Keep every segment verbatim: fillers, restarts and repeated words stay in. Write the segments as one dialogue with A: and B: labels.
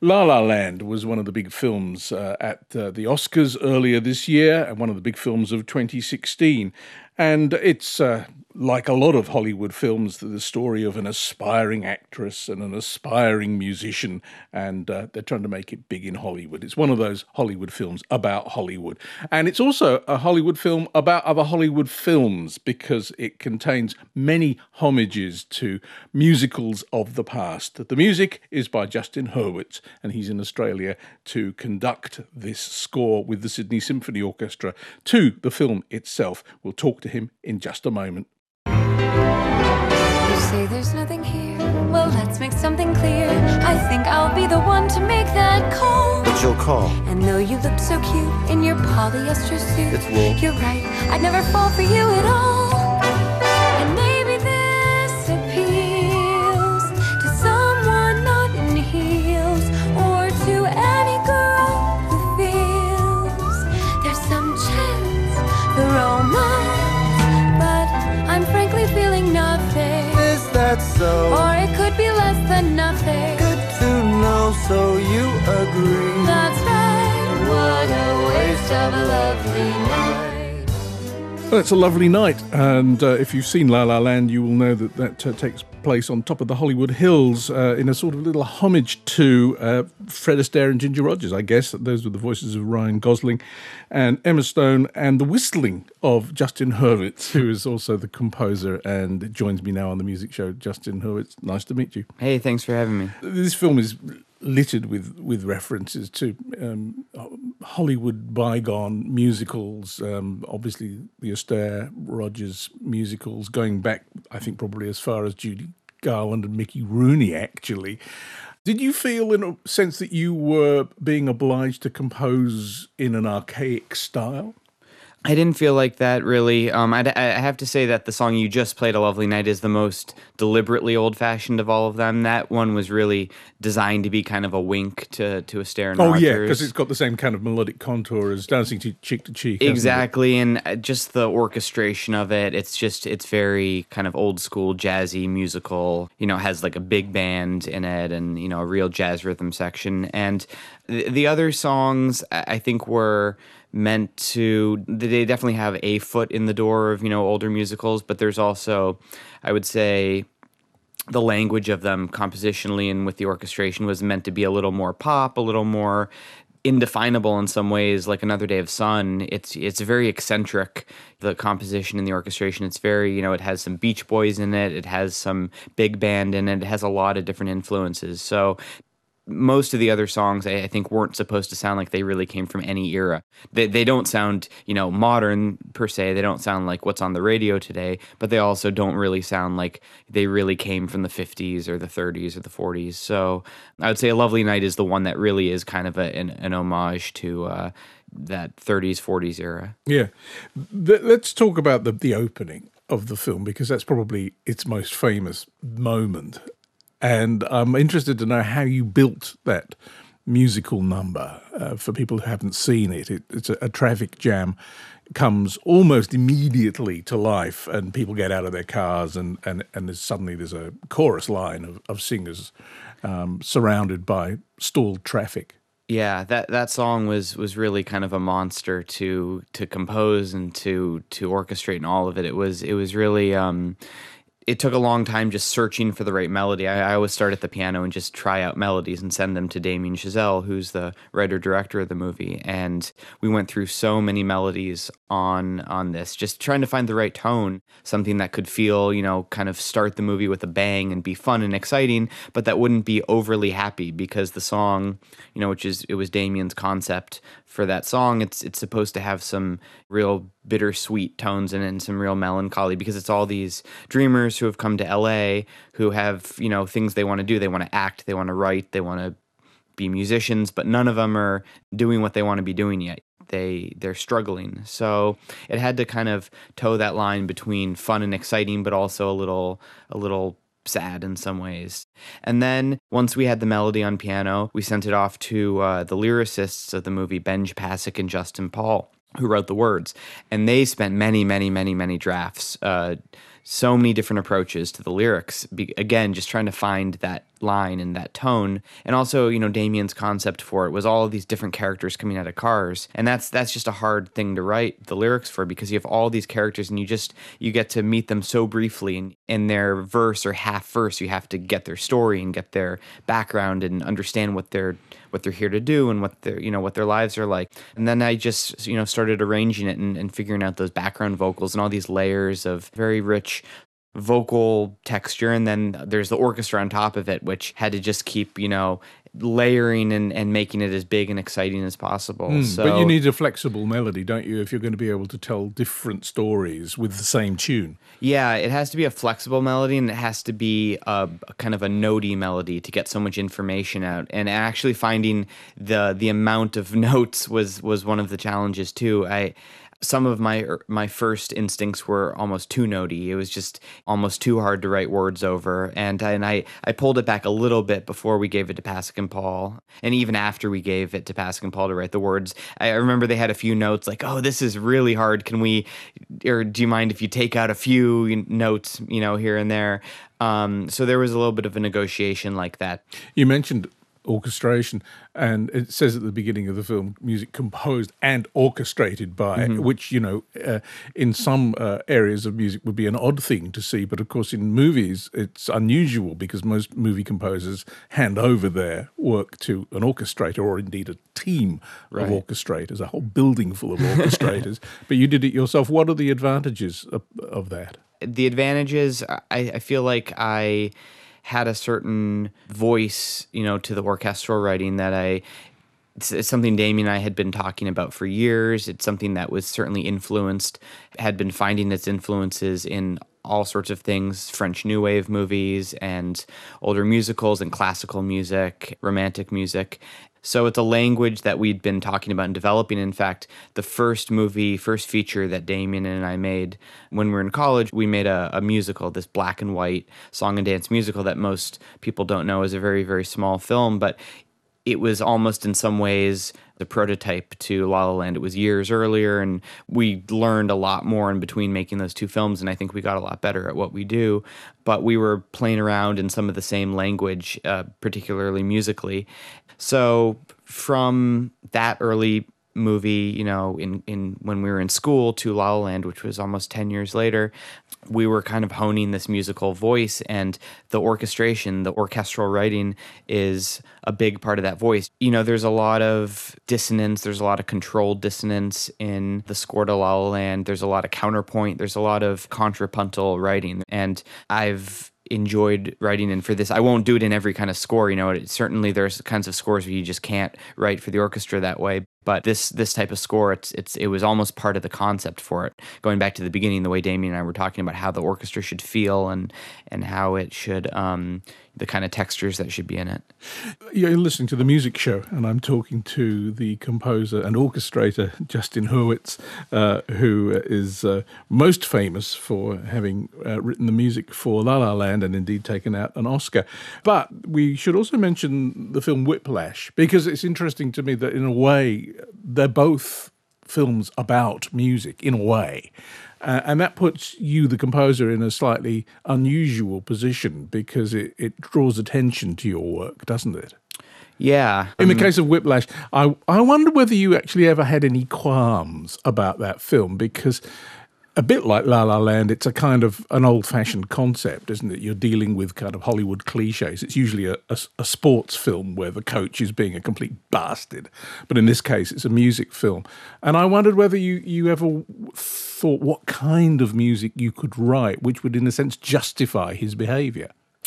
A: La La Land was one of the big films uh, at uh, the Oscars earlier this year, and one of the big films of twenty sixteen. And it's uh, like a lot of Hollywood films, the story of an aspiring actress and an aspiring musician, and uh, they're trying to make it big in Hollywood. It's one of those Hollywood films about Hollywood. And it's also a Hollywood film about other Hollywood films, because it contains many homages to musicals of the past. The music is by Justin Hurwitz, and he's in Australia to conduct this score with the Sydney Symphony Orchestra to the film itself. We'll talk to him in just a moment.
B: You say there's nothing here. Well, let's make something clear. I think I'll be the one to make that call.
C: What's your call?
B: And though you look so cute in your polyester suit,
C: It's wool.
B: you're right, I'd never fall for you at all. And maybe this appeals to someone not in heels, or to any girl who feels there's some chance the romance. I'm frankly feeling nothing.
C: Is that so?
B: Or it could be less than nothing.
C: Good to know, so you agree.
B: That's right. What a waste of a lovely night.
A: Well, it's a lovely night, and uh, if you've seen La La Land, you will know that that uh, takes place on top of the Hollywood Hills uh, in a sort of little homage to uh, Fred Astaire and Ginger Rogers, I guess. Those were the voices of Ryan Gosling and Emma Stone, and the whistling of Justin Hurwitz, who is also the composer and joins me now on the music show. Justin Hurwitz, nice to meet you.
D: Hey, thanks for having me.
A: This film is littered with, with references to um, Hollywood bygone musicals, um, obviously the Astaire Rogers musicals, going back, I think, probably as far as Judy Garland and Mickey Rooney, actually. Did you feel, in a sense, that you were being obliged to compose in an archaic style?
D: I didn't feel like that, really. Um, I'd, I have to say that the song you just played, A Lovely Night, is the most deliberately old-fashioned of all of them. That one was really designed to be kind of a wink to, to Astaire and
A: Oh,
D: Rogers.
A: yeah, because it's got the same kind of melodic contour as Dancing to Cheek to Cheek. hasn't it?
D: Exactly, and just the orchestration of it, it's just, it's very kind of old-school, jazzy, musical. You know, it has like a big band in it and, you know, a real jazz rhythm section. And the, the other songs, I think, were meant to, they definitely have a foot in the door of, you know, older musicals, but there's also, I would say, the language of them compositionally and with the orchestration was meant to be a little more pop, a little more indefinable in some ways, like Another Day of Sun. It's it's very eccentric, the composition and the orchestration. It's very, you know, it has some Beach Boys in it, it has some big band in it, it has a lot of different influences. So most of the other songs, I, I think, weren't supposed to sound like they really came from any era. They they don't sound, you know, modern per se. They don't sound like what's on the radio today, but they also don't really sound like they really came from the fifties or the thirties or the forties. So I would say A Lovely Night is the one that really is kind of a, an, an homage to uh, that thirties, forties era.
A: Yeah. Th- let's talk about the, the opening of the film, because that's probably its most famous moment. And I'm interested to know how you built that musical number uh, for people who haven't seen it. it it's a, a traffic jam, comes almost immediately to life, and people get out of their cars, and, and, and there's suddenly there's a chorus line of, of singers um, surrounded by stalled traffic.
D: Yeah, that, that song was was really kind of a monster to to compose and to to orchestrate and all of it. It was it was really um, it took a long time just searching for the right melody. I, I always start at the piano and just try out melodies and send them to Damien Chazelle, who's the writer-director of the movie. And we went through so many melodies on on this, just trying to find the right tone, something that could feel, you know, kind of start the movie with a bang and be fun and exciting, but that wouldn't be overly happy, because the song, you know, which is, it was Damien's concept for that song, it's it's supposed to have some real bittersweet tones in it and some real melancholy, because it's all these dreamers who have come to L A who have, you know, things they want to do. They want to act, they want to write, they want to be musicians, but none of them are doing what they want to be doing yet. They, they're struggling. So it had to kind of toe that line between fun and exciting, but also a little, a little sad in some ways. And then once we had the melody on piano, we sent it off to uh, the lyricists of the movie, Benj Pasek and Justin Paul, who wrote the words. And they spent many, many, many, many drafts uh, so many different approaches to the lyrics. Be, again, just trying to find that line and that tone. And also, you know, Damien's concept for it was all of these different characters coming out of cars. And that's that's just a hard thing to write the lyrics for, because you have all these characters and you just you get to meet them so briefly. And in their verse or half verse, you have to get their story and get their background and understand what they're what they're here to do and what their you know what their lives are like. And then I just you know started arranging it and, and figuring out those background vocals and all these layers of very rich vocal texture, and then there's the orchestra on top of it, which had to just keep you know layering and, and making it as big and exciting as possible.
A: Mm,
D: so,
A: but you need a flexible melody, don't you, if you're going to be able to tell different stories with the same tune?
D: Yeah, it has to be a flexible melody, and it has to be a, a kind of a notey melody to get so much information out. And actually finding the the amount of notes was was one of the challenges too. I Some of my my first instincts were almost too notey. It was just almost too hard to write words over. And, and I, I pulled it back a little bit before we gave it to Pasek and Paul. And even after we gave it to Pasek and Paul to write the words, I remember they had a few notes like, oh, this is really hard. Can we, or do you mind if you take out a few notes, you know, here and there? Um, so there was a little bit of a negotiation like that.
A: You mentioned orchestration, and it says at the beginning of the film, music composed and orchestrated by, mm-hmm. which, you know, uh, in some uh, areas of music would be an odd thing to see, but of course in movies it's unusual because most movie composers hand over their work to an orchestrator or indeed a team right. of orchestrators, a whole building full of orchestrators, but you did it yourself. What are the advantages of, of that?
D: The advantages, I, I feel like I had a certain voice, you know, to the orchestral writing that I, it's, it's something Damien and I had been talking about for years. It's something that was certainly influenced, had been finding its influences in all sorts of things, French New Wave movies and older musicals and classical music, romantic music. So it's a language that we'd been talking about and developing. In fact, the first movie, first feature that Damien and I made when we were in college, we made a, a musical, this black and white song and dance musical that most people don't know is a very, very small film, but it was almost in some ways the prototype to La La Land. It was years earlier, and we learned a lot more in between making those two films, and I think we got a lot better at what we do. But we were playing around in some of the same language, uh, particularly musically. So from that early movie, you know, in, in when we were in school, to La La Land, which was almost ten years later, we were kind of honing this musical voice, and the orchestration, the orchestral writing is a big part of that voice. You know, there's a lot of dissonance, there's a lot of controlled dissonance in the score to La La Land, there's a lot of counterpoint, there's a lot of contrapuntal writing, and I've enjoyed writing in for this. I won't do it in every kind of score, you know, it, certainly there's kinds of scores where you just can't write for the orchestra that way. But this this type of score, it's it's it was almost part of the concept for it. Going back to the beginning, the way Damien and I were talking about how the orchestra should feel and and how it should, um, the kind of textures that should be in it.
A: You're listening to The Music Show, and I'm talking to the composer and orchestrator, Justin Hurwitz, uh, who is uh, most famous for having uh, written the music for La La Land and indeed taken out an Oscar. But we should also mention the film Whiplash, because it's interesting to me that in a way, they're both films about music, in a way. Uh, and that puts you, the composer, in a slightly unusual position because it, it draws attention to your work, doesn't it?
D: Yeah.
A: In the
D: um,
A: case of Whiplash, I, I wonder whether you actually ever had any qualms about that film, because a bit like La La Land, it's a kind of an old-fashioned concept, isn't it? You're dealing with kind of Hollywood cliches. It's usually a, a, a sports film where the coach is being a complete bastard. But in this case, it's a music film. And I wondered whether you, you ever thought what kind of music you could write, which would, in a sense, justify his behavior.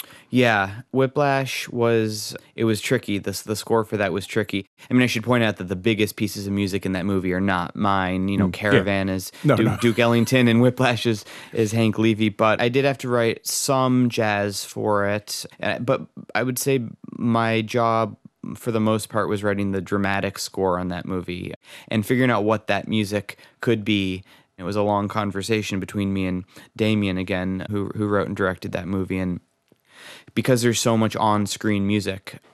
D: Yeah, Whiplash was, it was tricky. The, the score for that was tricky. I mean, I should point out that the biggest pieces of music in that movie are not mine. You know, Caravan yeah. is
A: no,
D: Duke,
A: no.
D: Duke Ellington, and Whiplash is, is Hank Levy. But I did have to write some jazz for it. But I would say my job, for the most part, was writing the dramatic score on that movie and figuring out what that music could be. It was a long conversation between me and Damien, again, who who wrote and directed that movie. And because there's so much on-screen music,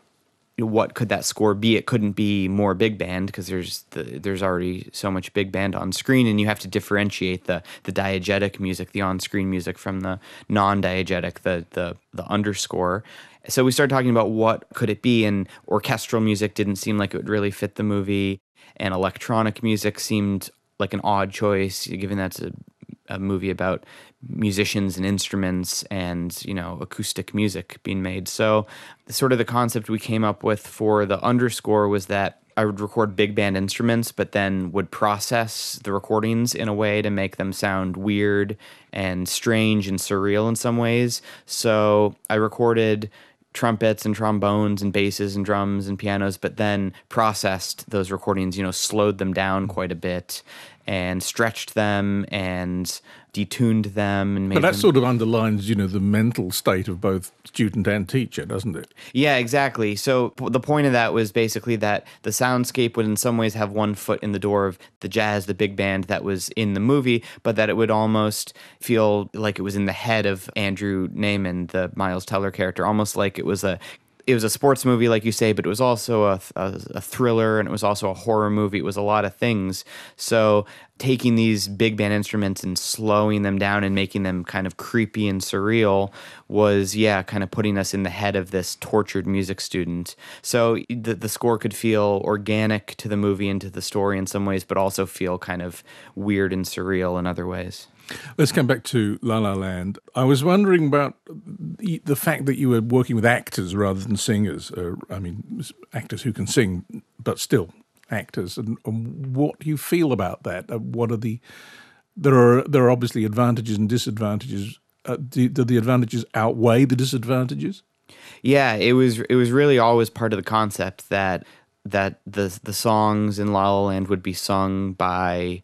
D: what could that score be? It couldn't be more big band because there's the, there's already so much big band on screen, and you have to differentiate the the diegetic music, the on-screen music, from the non-diegetic, the the the underscore. So we started talking about what could it be, and orchestral music didn't seem like it would really fit the movie, and electronic music seemed like an odd choice, given that's a, a movie about musicians and instruments and, you know, acoustic music being made. So sort of the concept we came up with for the underscore was that I would record big band instruments, but then would process the recordings in a way to make them sound weird and strange and surreal in some ways. So I recorded trumpets and trombones and basses and drums and pianos, but then processed those recordings, you know, slowed them down quite a bit and stretched them and detuned them and made
A: But that
D: them...
A: sort of underlines, you know, the mental state of both student and teacher, doesn't it?
D: Yeah, exactly. So p- the point of that was basically that the soundscape would in some ways have one foot in the door of the jazz, the big band that was in the movie, but that it would almost feel like it was in the head of Andrew Naiman, the Miles Teller character, almost like it was a it was a sports movie, like you say, but it was also a, a, a thriller, and it was also a horror movie. It was a lot of things. So taking these big band instruments and slowing them down and making them kind of creepy and surreal was, yeah, kind of putting us in the head of this tortured music student. So the, the score could feel organic to the movie and to the story in some ways, but also feel kind of weird and surreal in other ways.
A: Let's come back to La La Land. I was wondering about the, the fact that you were working with actors rather than singers. Uh, I mean, actors who can sing, but still actors. And, and what do you feel about that? Uh, what are the there are there are obviously advantages and disadvantages. Uh, do, do the advantages outweigh the disadvantages?
D: Yeah, it was it was really always part of the concept that that the the songs in La La Land would be sung by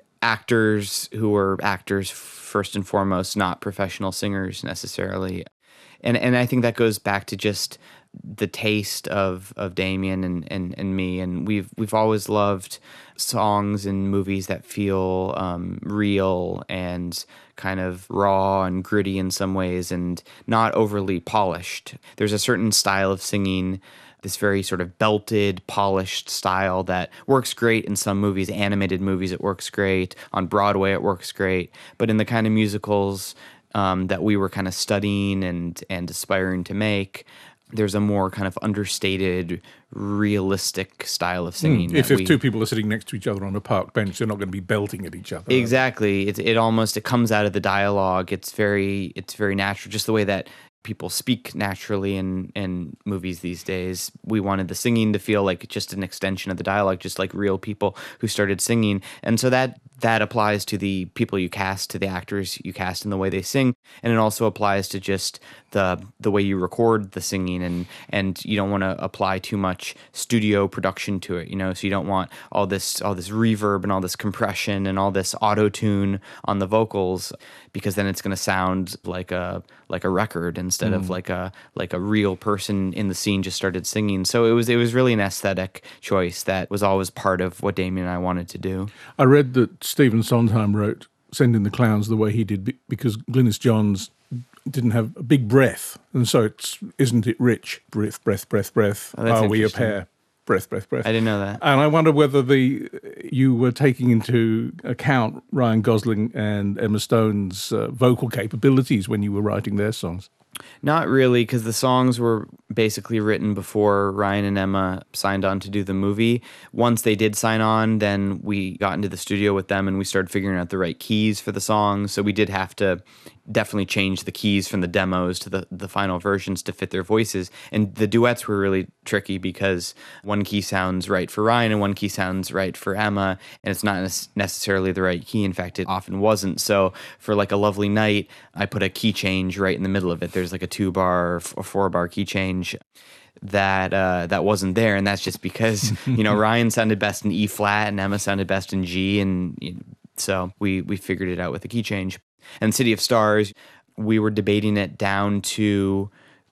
D: actors who were actors first and foremost, not professional singers necessarily. And and I think that goes back to just the taste of of Damien and, and, and me. And we've we've always loved songs and movies that feel um, real and kind of raw and gritty in some ways and not overly polished. There's a certain style of singing, this very sort of belted, polished style that works great in some movies, animated movies, it works great. On Broadway, it works great. But in the kind of musicals um, that we were kind of studying and, and aspiring to make, there's a more kind of understated, realistic style of singing.
A: Mm. If,
D: that
A: if
D: we,
A: two people are sitting next to each other on a park bench, they're not going to be belting at each other.
D: Exactly. It, it almost, it comes out of the dialogue. It's very, it's very natural, just the way that people speak naturally in, in movies these days. We wanted the singing to feel like just an extension of the dialogue, just like real people who started singing. And so that that applies to the people you cast, to the actors you cast in the way they sing. And it also applies to just the the way you record the singing, and and you don't want to apply too much studio production to it, you know, so you don't want all this all this reverb and all this compression and all this auto-tune on the vocals, because then it's going to sound like a like a record instead mm. of like a like a real person in the scene just started singing. So it was it was really an aesthetic choice that was always part of what Damien and I wanted to do.
A: I read that Stephen Sondheim wrote Send in the Clowns the way he did because Glynis Johns didn't have a big breath, and so it's isn't it rich? Breath, breath, breath, breath.
D: Oh,
A: Are we a pair? Breath, breath, breath.
D: I didn't know that.
A: And I wonder whether the you were taking into account Ryan Gosling and Emma Stone's uh, vocal capabilities when you were writing their songs.
D: Not really, because the songs were basically written before Ryan and Emma signed on to do the movie. Once they did sign on, then we got into the studio with them and we started figuring out the right keys for the songs. So we did have to definitely change the keys from the demos to the, the final versions to fit their voices. And the duets were really tricky because one key sounds right for Ryan and one key sounds right for Emma, and it's not necessarily the right key. In fact, it often wasn't. So for like A Lovely Night, I put a key change right in the middle of it. There's like a two bar or four bar key change that uh, that wasn't there, and that's just because you know Ryan sounded best in E flat and Emma sounded best in G, and you know, so we we figured it out with a key change. And City of Stars, we were debating it down to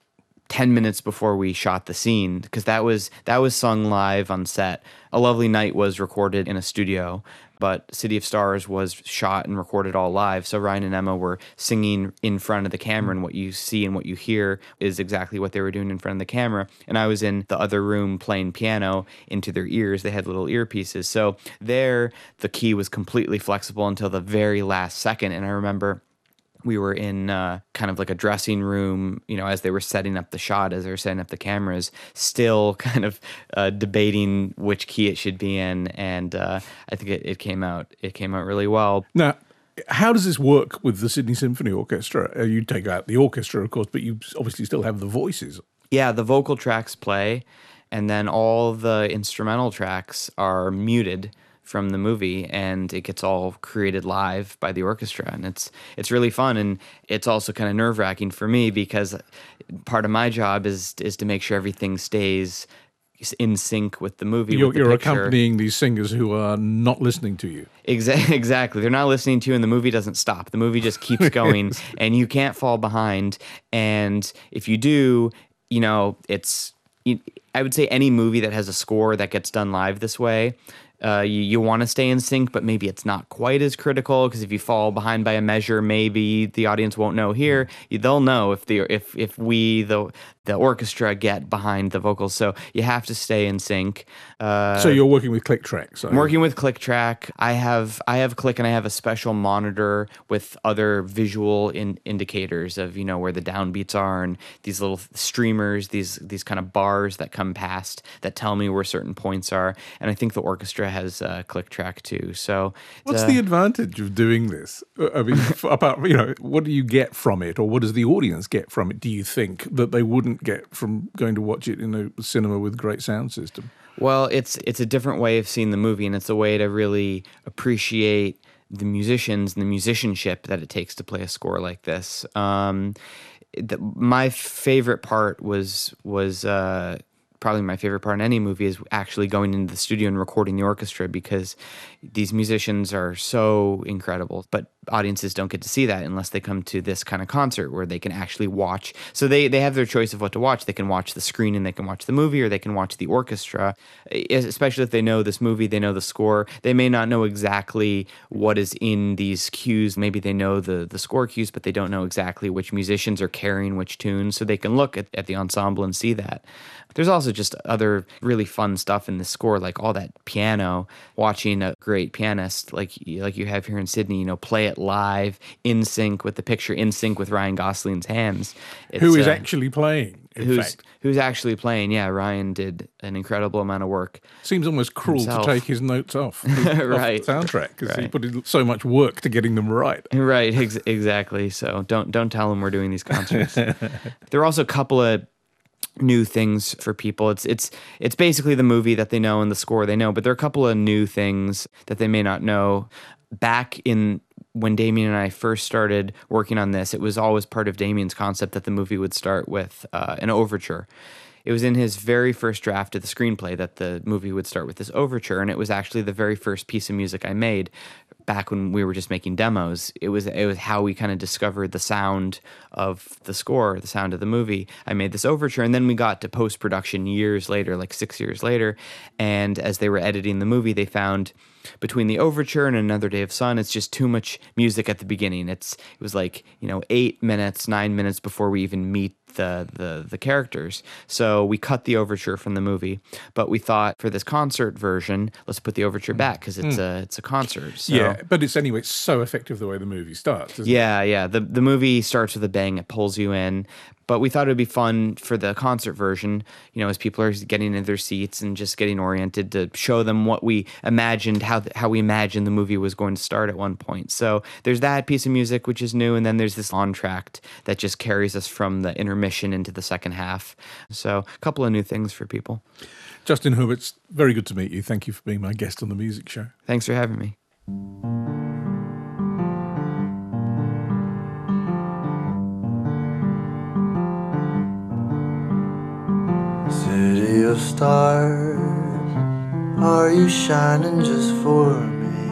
D: ten minutes before we shot the scene, because that was that was sung live on set. A Lovely Night was recorded in a studio, but City of Stars was shot and recorded all live. So Ryan and Emma were singing in front of the camera, and what you see and what you hear is exactly what they were doing in front of the camera. And I was in the other room playing piano into their ears. They had little earpieces. So there, the key was completely flexible until the very last second. And I remember we were in uh, kind of like a dressing room, you know, as they were setting up the shot, as they were setting up the cameras, still kind of uh, debating which key it should be in. And uh, I think it, it came out, it came out really well.
A: Now, how does this work with the Sydney Symphony Orchestra? Uh, You take out the orchestra, of course, but you obviously still have the voices.
D: Yeah, the vocal tracks play, and then all the instrumental tracks are muted from the movie, and it gets all created live by the orchestra, and it's it's really fun, and it's also kind of nerve-wracking for me because part of my job is is to make sure everything stays in sync with the movie.
A: You're,
D: with the
A: you're
D: picture.
A: accompanying these singers who are not listening to you.
D: Exa- exactly. They're not listening to you, and the movie doesn't stop. The movie just keeps going, and you can't fall behind. And if you do, you know, it's. I would say any movie that has a score that gets done live this way, uh, you, you want to stay in sync, but maybe it's not quite as critical because if you fall behind by a measure, maybe the audience won't know. Here, they'll know if the if if we the the orchestra get behind the vocals. So you have to stay in sync. Uh,
A: So you're working with click tracks.
D: I'm working with ClickTrack. I have I have Click, and I have a special monitor with other visual in, indicators of, you know, where the downbeats are, and these little streamers, these these kind of bars that come past that tell me where certain points are. And I think the orchestra has uh, ClickTrack too. So
A: What's
D: uh,
A: the advantage of doing this? I mean, f- apart, you know, what do you get from it, or what does the audience get from it? Do you think that they wouldn't get from going to watch it in a cinema with great sound system?
D: Well, it's it's a different way of seeing the movie, and it's a way to really appreciate the musicians and the musicianship that it takes to play a score like this. Um, the, my favorite part was was uh, probably my favorite part in any movie is actually going into the studio and recording the orchestra, because these musicians are so incredible, but audiences don't get to see that unless they come to this kind of concert where they can actually watch. So they, they have their choice of what to watch. They can watch the screen and they can watch the movie, or they can watch the orchestra, especially if they know this movie, they know the score. They may not know exactly what is in these cues. Maybe they know the, the score cues, but they don't know exactly which musicians are carrying which tunes. So they can look at, at the ensemble and see that. There's also just other really fun stuff in the score, like all that piano, watching a great pianist like like you have here in Sydney, you know, play it live, in sync with the picture, in sync with Ryan Gosling's hands. It's,
A: Who is
D: uh,
A: actually playing, in
D: who's,
A: fact?
D: Who's actually playing. Yeah, Ryan did an incredible amount of work.
A: Seems almost cruel
D: himself.
A: to take his notes off, off
D: Right.
A: the soundtrack, because he
D: Right.
A: put in so much work to getting them right.
D: Right, ex- exactly. So don't don't tell them we're doing these concerts. There are also a couple of new things for people. It's it's it's basically the movie that they know and the score they know, but there are a couple of new things that they may not know. Back in when Damien and I first started working on this, it was always part of Damien's concept that the movie would start with uh, an overture. It was in his very first draft of the screenplay that the movie would start with this overture, and it was actually the very first piece of music I made back when we were just making demos. It was it was how we kind of discovered the sound of the score, the sound of the movie. I made this overture, and then we got to post-production years later, like six years later, and as they were editing the movie, they found between the overture and Another Day of Sun, it's just too much music at the beginning. It's it was like, you know, eight minutes, nine minutes before we even meet the the the characters. So we cut the overture from the movie, but we thought for this concert version, let's put the overture back because it's a it's a concert. So,
A: Yeah, but it's anyway, it's so effective the way the movie starts, isn't it?
D: yeah, yeah. The the movie starts with a bang, it pulls you in. But we thought it would be fun for the concert version, you know, as people are getting in their seats and just getting oriented, to show them what we imagined, how how we imagined the movie was going to start at one point. So there's that piece of music, which is new, and then there's this entr'acte that just carries us from the intermission into the second half. So a couple of new things for people.
A: Justin Hurwitz, very good to meet you. Thank you for being my guest on The Music Show.
D: Thanks for having me.
C: City of stars, are you shining just for me?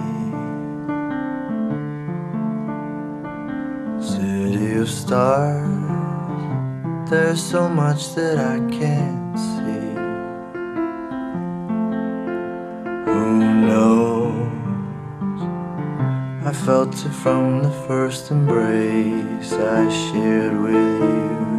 C: City of stars, there's so much that I can't see. Who knows felt it from the first embrace I shared with you.